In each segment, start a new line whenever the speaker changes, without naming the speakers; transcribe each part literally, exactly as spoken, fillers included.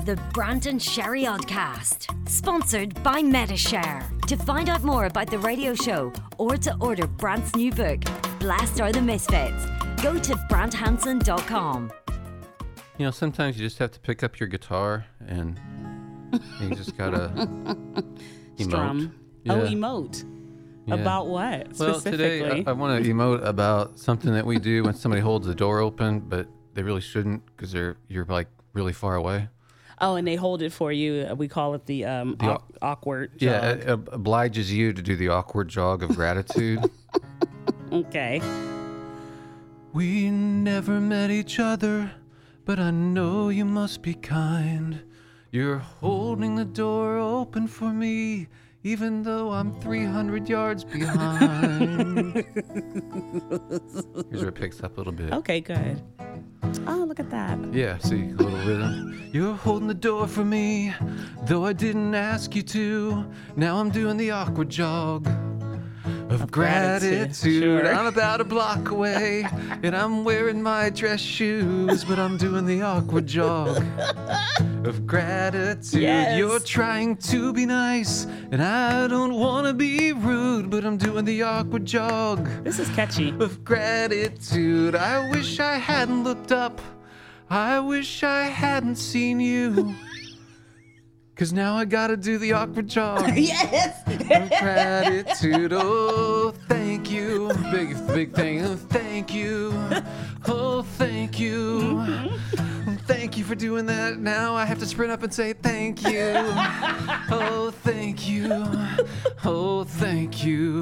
The Brant and Sherry Oddcast, sponsored by Metashare. To find out more about the radio show or to order Brant's new book, Blessed Are the Misfits, go to brant hansen dot com.
You know, sometimes you just have to pick up your guitar and you just gotta emote.
Strum.
Yeah.
Oh, emote.
Yeah.
About what
Well,
specifically?
today I, I want to emote about something that we do when somebody holds the door open, but they really shouldn't because they're you're like really far away.
Oh, and they hold it for you. We call it the, um,
The
au-
au-
awkward
Yeah,
jog.
it ob- obliges you to do the awkward jog of gratitude.
Okay.
We never met each other, but I know you must be kind. You're holding the door open for me, even though I'm three hundred yards behind. Here's where it picks up a little bit.
Okay, good. Oh, look at that.
Yeah, see, a little rhythm. You're holding the door for me, though I didn't ask you to. Now I'm doing the awkward jog of gratitude.
gratitude, sure.
I'm about a block away, and I'm wearing my dress shoes, but I'm doing the awkward jog of gratitude.
Yes.
You're trying to be nice, and I don't want to be rude, but I'm doing the awkward jog
This is catchy.
of gratitude. I wish I hadn't looked up. I wish I hadn't seen you. Cause now I gotta do the awkward jog
Yes.
of gratitude. Oh, thank you. Big, big thing. Oh, thank you. Oh, thank you. Thank you for doing that. Now I have to sprint up and say thank you. Oh, thank you. Oh, thank you.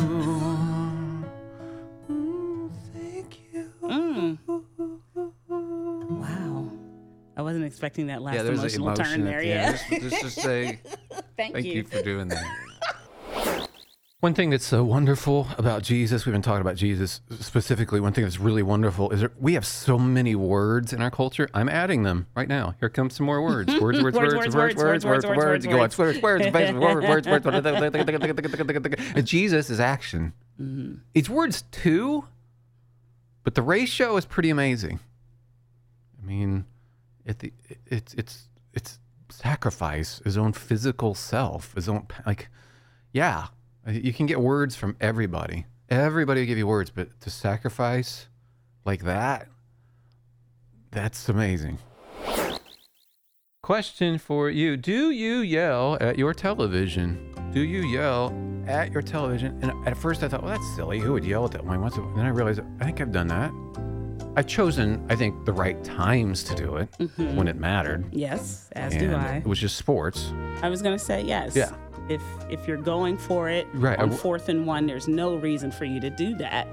Mm, thank you.
Mm. Wow. I wasn't expecting that last
Yeah, there's an
emotional
emotion
turn
at
there.
the
Yeah.
end. Just, just, just say
Thank,
thank
you.
you for doing that. One thing that's so wonderful about Jesus, we've been talking about Jesus specifically, one thing that's really wonderful is that we have so many words in our culture. I'm adding them right now. Here come some more words. Words, words, words, words, words, words, words, words. You go on, words, words, words, words, words. And Jesus is action. It's words too, but the ratio is pretty amazing. I mean, it, the, it's it's it's sacrifice, his own physical self, his own, like, yeah. You can get words from everybody. Everybody will give you words, but to sacrifice like that, that's amazing. Question for you. Do you yell at your television? Do you yell at your television? And at first I thought, well, that's silly. Who would yell at that one? What's it? Then I realized, I think I've done that. I've chosen, I think, the right times to do it
Mm-hmm.
when it mattered.
Yes, as
and
do I.
It was just sports.
I was going to say yes.
Yeah.
If if you're going for it
Right, I
on
w-
fourth and one, there's no reason for you to do that.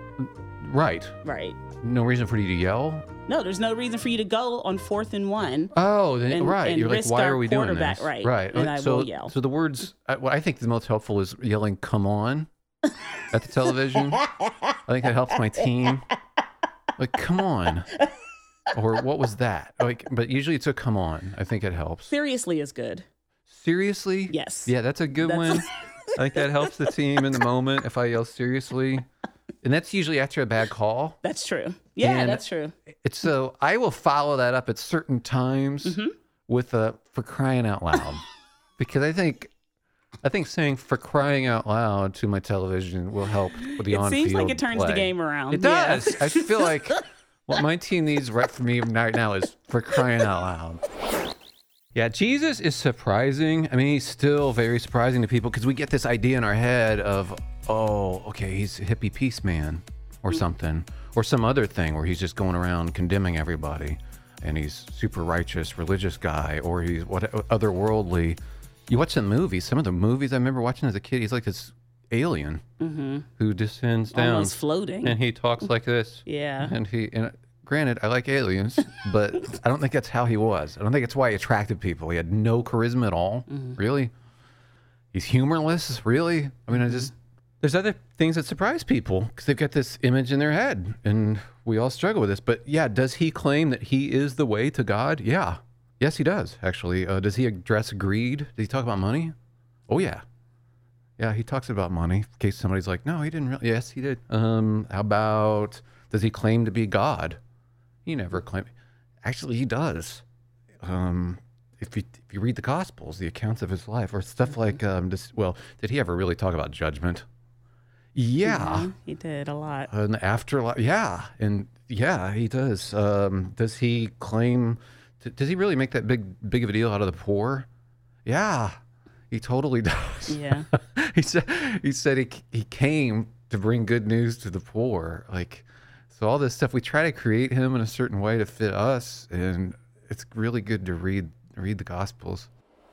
Right.
Right.
No reason for you to yell.
No, there's no reason for you to go on fourth and one.
Oh, then,
And-
right.
and
You're like,
risk
why
our
are we doing
quarterback,
this?
right,
Right.
and I
so,
will yell.
So the words, I, what I think the most helpful is yelling, come on, at the television. I think that helps my team. Like, come on. Or what was that? Like, but usually it's a come on. I think it helps.
Seriously is good.
Seriously?
Yes.
Yeah, that's a good
That's-
one. I think that helps the team in the moment if I yell seriously. And that's usually after a bad call.
That's true. Yeah,
And
that's true.
It's so I will follow that up at certain times
Mm-hmm.
with a for crying out loud. Because I think I think saying for crying out loud to my television will help with the
It
on-field
seems like it turns the
play.
game around.
It
Yeah.
does. I feel like what my team needs right from me right now is for crying out loud. Yeah, Jesus is surprising. I mean, he's still very surprising to people because we get this idea in our head of, oh, okay, he's a hippie peace man or something, or some other thing where he's just going around condemning everybody and he's super righteous, religious guy, or he's what otherworldly. You watch the movies, some of the movies I remember watching as a kid, he's like this alien who descends down.
Almost floating.
And he talks like this.
Yeah.
And he, and granted, I like aliens, but I don't think that's how he was. I don't think it's why he attracted people. He had no charisma at all. Really? He's humorless? Really? I mean, I just, there's other things that surprise people because they've got this image in their head and we all struggle with this. But yeah, does he claim that he is the way to God? Yeah. Yes, he does, actually. Uh, does he address greed? Does he talk about money? Oh, yeah. Yeah, he talks about money in case somebody's like, no, he didn't really. Yes, he did. Um, how about, does he claim to be God? He never claimed. Actually, he does. Um, if you if you read the Gospels, the accounts of his life, or stuff like um, this. Well, did he ever really talk about judgment? Yeah,
Mhm, he did a lot.
an afterlife. Yeah, and yeah, he does. Um, does he claim? To, does he really make that big big of a deal out of the poor? Yeah, he totally does.
Yeah.
he said he said he he came to bring good news to the poor. Like, so all this stuff, we try to create him in a certain way to fit us, and it's really good to read read the Gospels.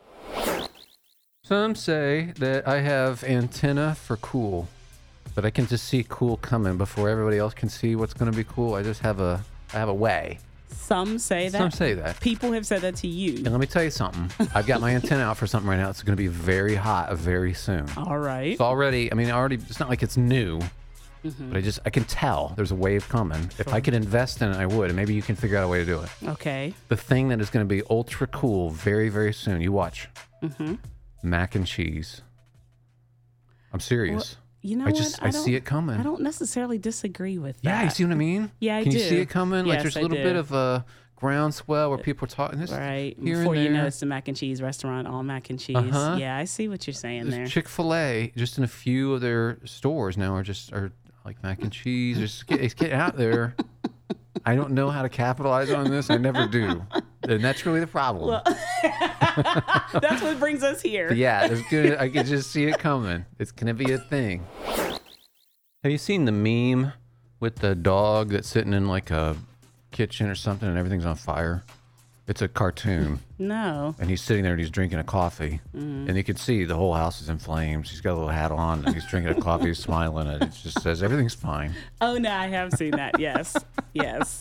Some say that I have antenna for cool, but I can just see cool coming before everybody else can see what's going to be cool. I just have a I have a way.
Some say that.
Some say that.
People have said that to you.
And let me tell you something. I've got my antenna out for something right now. It's going to be very hot very soon.
All right.
It's already, I mean, already, it's not like it's new, mm-hmm. but I just, I can tell there's a wave coming. Sure. If I could invest in it, I would, and maybe you can figure out a way to do it.
Okay.
The thing that is going to be ultra cool very, very soon, you watch. Mm-hmm. Mac and cheese. I'm serious.
Well, you know
I just,
what? I,
I see it coming.
I don't necessarily disagree with that.
Yeah, you see what I mean?
Yeah, I
Can
do.
you see it coming?
Yes,
like there's a
I
little
do.
bit of a groundswell where people are talking. This
Right.
here
Before
and
you
there.
know it's the mac and cheese restaurant, all mac and cheese.
Uh-huh.
Yeah, I see what you're saying there.
Chick-fil-A, just in a few of their stores now, are just are like mac and cheese. It's get, it's getting out there. I don't know how to capitalize on this. I never do, and that's really the problem.
Well, that's what brings us here.
But yeah, it's good. I can just see it coming. It's gonna be a thing. Have you seen the meme with the dog that's sitting in like a kitchen or something and everything's on fire? It's a cartoon.
No.
And he's sitting there and he's drinking a coffee. Mm. And you can see the whole house is in flames. He's got a little hat on and he's drinking a coffee, he's smiling, and it just says everything's fine.
Oh, no, I have seen that. Yes. Yes.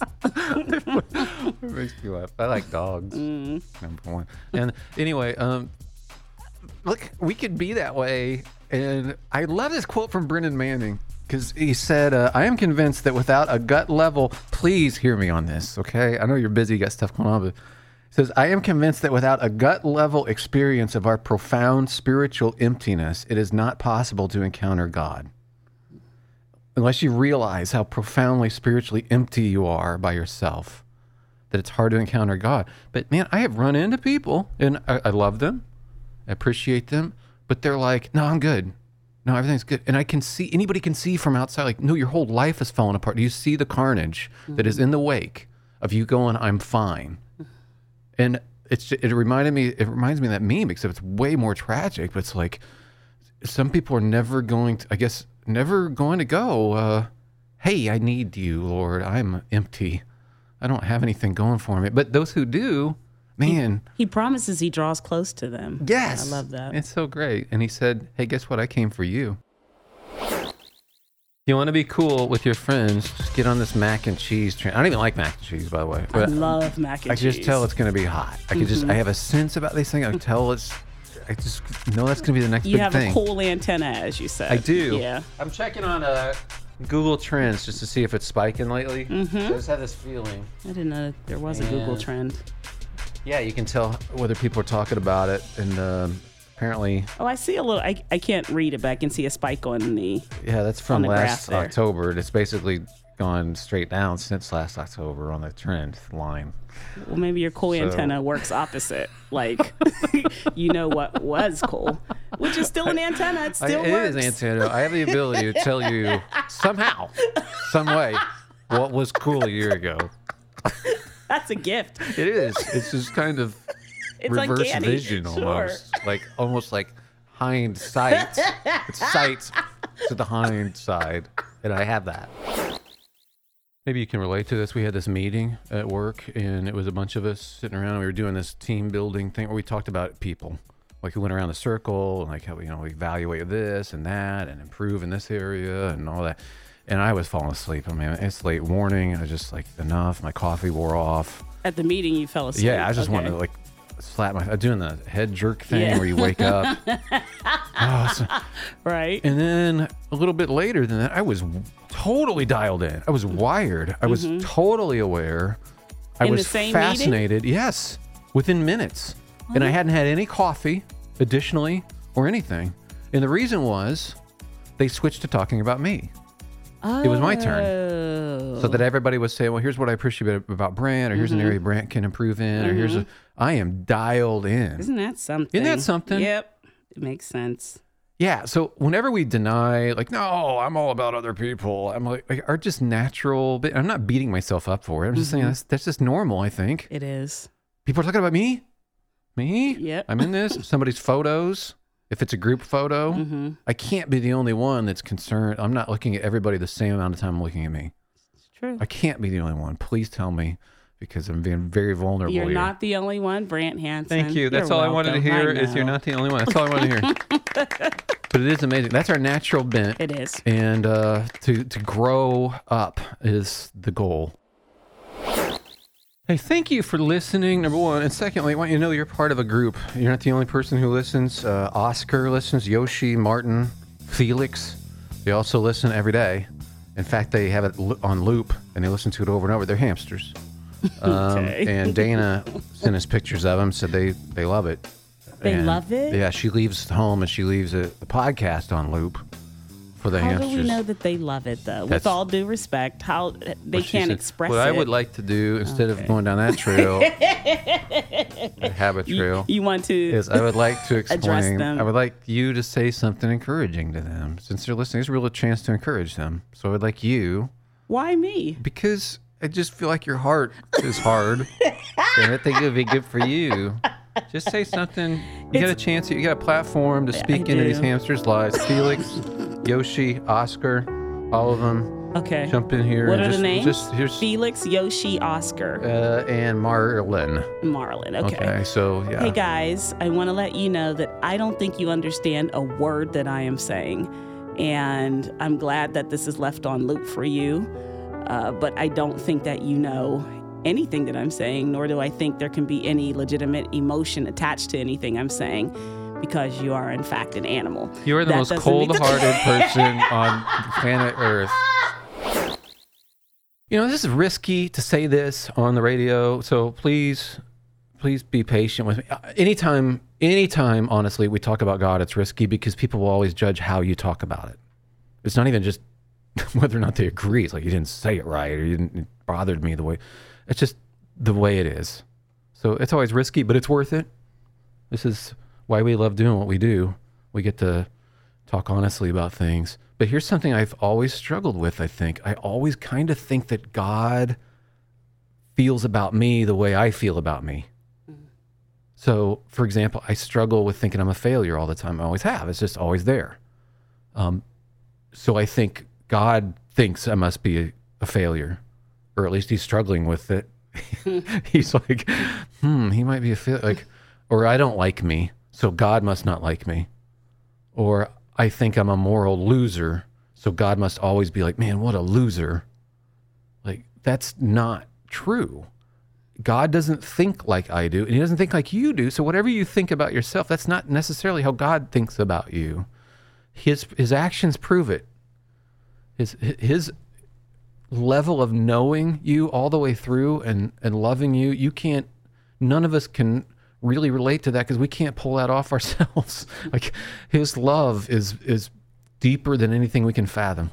It makes me laugh. I like dogs, mm. number one. And anyway, um, look, we could be that way. And I love this quote from Brennan Manning. Because he said, uh, I am convinced that without a gut level, please hear me on this, okay? I know you're busy, you got stuff going on, but he says, I am convinced that without a gut level experience of our profound spiritual emptiness, it is not possible to encounter God. Unless you realize how profoundly spiritually empty you are by yourself, that it's hard to encounter God. But man, I have run into people, and I, I love them, I appreciate them, but they're like, no, I'm good. No, everything's good. And I can see, anybody can see from outside, like, no, your whole life has fallen apart. Do you see the carnage mm-hmm. that is in the wake of you going, I'm fine? And it's it reminded me, it reminds me of that meme, except it's way more tragic, but it's like, some people are never going to, I guess, never going to go, uh, hey, I need you, Lord. I'm empty. I don't have anything going for me. But those who do, man.
He, he promises he draws close to them.
Yes.
I love that.
It's so great. And he said, hey, guess what? I came for you. You want to be cool with your friends, just get on this mac and cheese train. I don't even like mac and cheese, by the way.
But I love mac and
I
cheese.
I can just tell it's going to be hot. I can mm-hmm. just, I have a sense about these things. I can tell it's, I just know that's going to be the next
you
big
have
thing.
a cool antenna, as you said.
I do.
Yeah.
I'm checking on uh, Google Trends just to see if it's spiking lately. Mm-hmm. I just have this feeling.
I didn't know there was and a Google trend.
Yeah, you can tell whether people are talking about it, and um, apparently.
Oh, I see a little. I, I can't read it, but I can see a spike on the.
Yeah, that's from last October. And it's basically gone straight down since last October on the trend line.
Well, maybe your cool so. antenna works opposite. Like, you know what was cool, which is still an antenna. It still
I,
works.
It is antenna. I have the ability to tell you somehow, some way, what was cool a year ago.
That's a gift.
It is. It's just kind of
it's
reverse
uncanny.
vision almost. Sure. Like almost like hind sight. It's sight to the hind side. And I have that. Maybe you can relate to this. We had this meeting at work, and it was a bunch of us sitting around, and we were doing this team building thing where we talked about people. Like we went around the circle, and like how we, you know, we evaluate this and that and improve in this area and all that. And I was falling asleep. I mean, it's late morning. I was just like, enough. My coffee wore off.
At the meeting, you fell asleep?
Yeah, I just
okay.
wanted to like slap my, doing the head jerk thing yeah. where you wake up. oh, so,
right.
And then a little bit later than that, I was totally dialed in. I was wired. I was mm-hmm. totally aware. I
in
was
the same
fascinated.
Meeting?
Yes, within minutes. Mm-hmm. And I hadn't had any coffee additionally or anything. And the reason was they switched to talking about me. It was my turn. So that everybody would say, well, here's what I appreciate about Brant, or here's mm-hmm. an area Brant can improve in, mm-hmm. or here's a, I am dialed in.
Isn't that something?
Isn't that something?
Yep. It makes sense.
Yeah. So whenever we deny, like, no, I'm all about other people, I'm like, like are just natural. I'm not beating myself up for it. I'm just mm-hmm. saying that's, that's just normal, I think.
It is.
People are talking about me. Me?
Yep.
I'm in this. Somebody's photos. If it's a group photo, mm-hmm. I can't be the only one that's concerned. I'm not looking at everybody the same amount of time I'm looking at me.
It's true.
I can't be the only one. Please tell me, because I'm being very vulnerable
You're
here.
not the only one, Brant Hansen.
Thank you. That's
You're
all
welcome.
I wanted to hear is you're not the only one. That's all I wanted to hear. But it is amazing. That's our natural bent.
It is.
And uh, to, to grow up is the goal. Hey, thank you for listening, number one. And secondly, I want you to know you're part of a group. You're not the only person who listens. Uh, Oscar listens, Yoshi, Martin, Felix. They also listen every day. In fact, they have it on loop, and they listen to it over and over. They're hamsters. Um,
okay.
And Dana sent us pictures of them, said they, they love it.
They
and,
love it?
Yeah, she leaves home, and she leaves a, the podcast on loop. For the
how
hamsters.
do we know that they love it, though?
That's,
With all due respect, how they
well,
can't
said,
express
what
it.
What I would like to do, instead okay. of going down that trail, a habit trail,
you, you want to
is I would like to explain,
them.
I would like you to say something encouraging to them. Since they're listening, it's a real chance to encourage them. So I would like you.
Why me?
Because I just feel like your heart is hard. And I think it would be good for you. Just say something. You it's, got a chance, you got a platform to speak into these hamsters' lives. Felix, Yoshi, Oscar, all of them.
Okay.
Jump in here.
What
and
are
just,
the names?
Just, here's,
Felix, Yoshi, Oscar.
Uh, and Marlin.
Marlin, okay.
Okay, so yeah.
Hey guys, I want to let you know that I don't think you understand a word that I am saying. And I'm glad that this is left on loop for you. Uh, but I don't think that you know anything that I'm saying, nor do I think there can be any legitimate emotion attached to anything I'm saying, because you are in fact an animal.
You are the
that
most cold-hearted person on planet Earth. You know, this is risky to say this on the radio, so please, please be patient with me. Anytime, anytime, honestly, we talk about God, it's risky because people will always judge how you talk about it. It's not even just whether or not they agree. It's like, you didn't say it right, or you didn't, it bothered me the way. It's just the way it is. So it's always risky, but it's worth it. This is why we love doing what we do. We get to talk honestly about things. But here's something I've always struggled with, I think. I always kind of think that God feels about me the way I feel about me. Mm-hmm. So, for example, I struggle with thinking I'm a failure all the time. I always have. It's just always there. Um, so I think God thinks I must be a, a failure. Or at least he's struggling with it. He's like, hmm, he might be a failure. Like, or I don't like me, so God must not like me. Or I think I'm a moral loser, so God must always be like, man, what a loser. Like, that's not true. God doesn't think like I do, and he doesn't think like you do. So whatever you think about yourself, that's not necessarily how God thinks about you. His his actions prove it. His his level of knowing you all the way through and, and loving you, you can't, none of us can really relate to that because we can't pull that off ourselves. Like, his love is is deeper than anything we can fathom.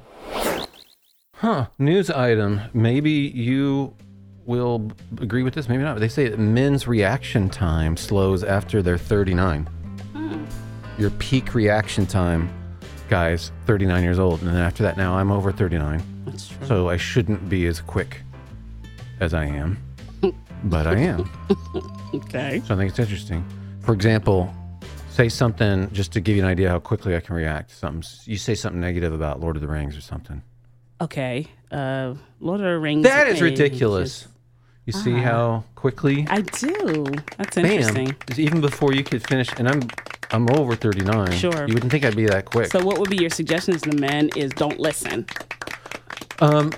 Huh, news item. Maybe you will agree with this, maybe not. But they say that men's reaction time slows after they're thirty-nine. Hmm. Your peak reaction time, guys, thirty-nine years old. And then after that, now I'm over thirty-nine.
That's true.
So I shouldn't be as quick as I am, but I am.
Okay.
So I think it's interesting. For example, say something, just to give you an idea how quickly I can react to something. You say something negative about Lord of the Rings or something.
Okay. Uh, Lord of the Rings.
That is ridiculous. Just, you see uh, how quickly?
I do. That's
Bam.
Interesting.
Even before you could finish, and I'm I'm over thirty-nine.
Sure.
You wouldn't think I'd be that quick.
So what would be your suggestions to the men is don't listen.
Um,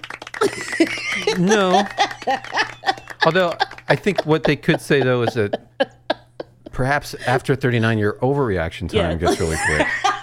no. Although I think what they could say though is that perhaps after thirty-nine, your overreaction time yeah. gets really quick.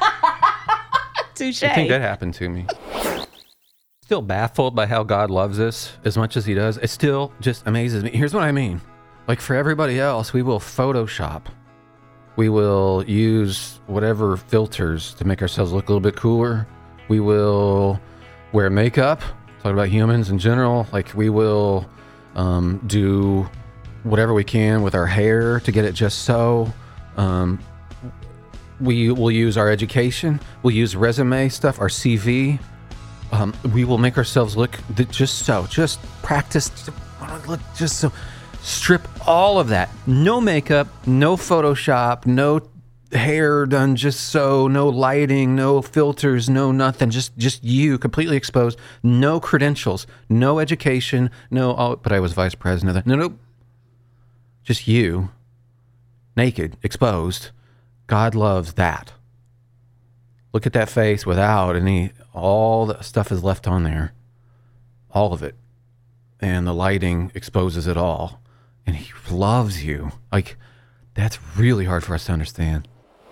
Touche.
I think that happened to me. Still baffled by how God loves us as much as he does. It still just amazes me. Here's what I mean. Like, for everybody else, we will Photoshop. We will use whatever filters to make ourselves look a little bit cooler. We will wear makeup, talk about humans in general. Like we will um, do whatever we can with our hair to get it just so. Um, we will use our education. We'll use resume stuff, our C V. Um, we will make ourselves look th- just so, just practice, look just so. Strip all of that. No makeup, no Photoshop, no hair done just so, no lighting, no filters, no nothing. Just just you, completely exposed. No credentials, no education, no, oh, but I was vice president of that. No, no. Just you, naked, exposed. God loves that. Look at that face without any, all the stuff is left on there. All of it. And the lighting exposes it all. And he loves you. Like, that's really hard for us to understand.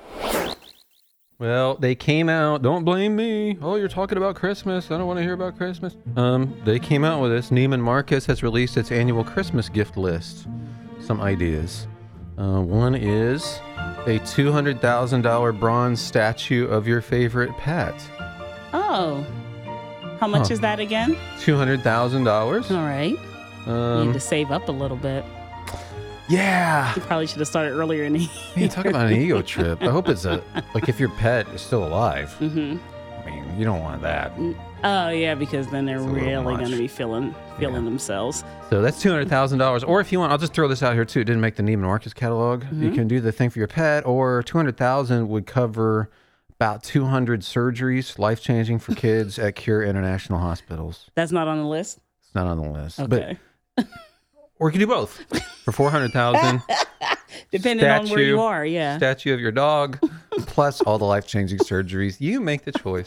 Well, they came out. Don't blame me. Oh, you're talking about Christmas. I don't want to hear about Christmas. Um, they came out with this. Neiman Marcus has released its annual Christmas gift list. Some ideas. Uh, one is a two hundred thousand dollars bronze statue of your favorite pet.
Oh. How much
Huh.
is that again?
two hundred thousand dollars.
All right.
Um,
Need to save up a little bit.
yeah.
You probably should have started earlier in the
Hey, talk about an ego trip. I hope it's a, like if your pet is still alive.
Mm-hmm.
I mean, you don't want that.
Oh, yeah, because then they're
It's a little
really
much.
going to be feeling feeling
Yeah.
themselves.
So that's two hundred thousand dollars. Or if you want, I'll just throw this out here too. It didn't make the Neiman Marcus catalog. You can do the thing for your pet, or two hundred thousand dollars would cover about two hundred surgeries, life-changing for kids at Cure International Hospitals.
That's not on the list?
It's not on the list.
Okay.
But, or you can do both. For four hundred thousand dollars,
Depending on where
statue-
you are, yeah.
statue of your dog, plus all the life-changing surgeries. You make the choice.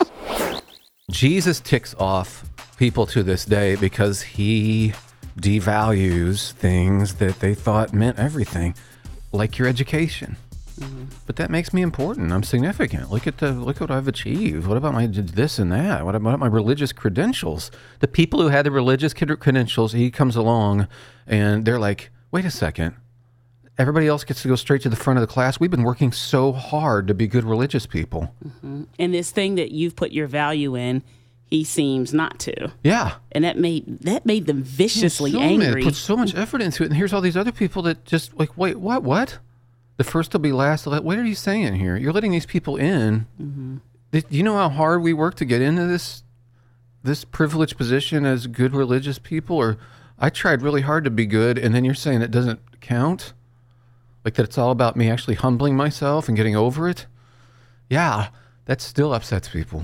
Jesus ticks off people to this day because he devalues things that they thought meant everything, like your education.
Mm-hmm.
But that makes me important. I'm significant. Look at the look what I've achieved. What about my this and that? What about my religious credentials? The people who had the religious cred- credentials, he comes along and they're like, wait a second. Everybody else gets to go straight to the front of the class. We've been working so hard to be good religious people.
Mm-hmm. And this thing that you've put your value in, he seems not to.
Yeah.
And that made that made them viciously
so
angry.
Many, put so much effort into it. And here's all these other people that just like, wait, what, what? The first will be last. What are you saying here? You're letting these people in. Mm-hmm. Do you know how hard we work to get into this this privileged position as good religious people? Or I tried really hard to be good, and then you're saying it doesn't count? Like that it's all about me actually humbling myself and getting over it? Yeah, that still upsets people.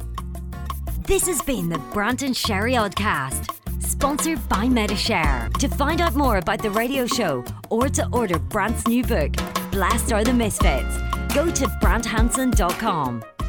This has been the Brant and Sherry Oddcast, sponsored by Metashare. To find out more about the radio show or to order Brant's new book, Blessed Are the Misfits, go to brant hanson dot com.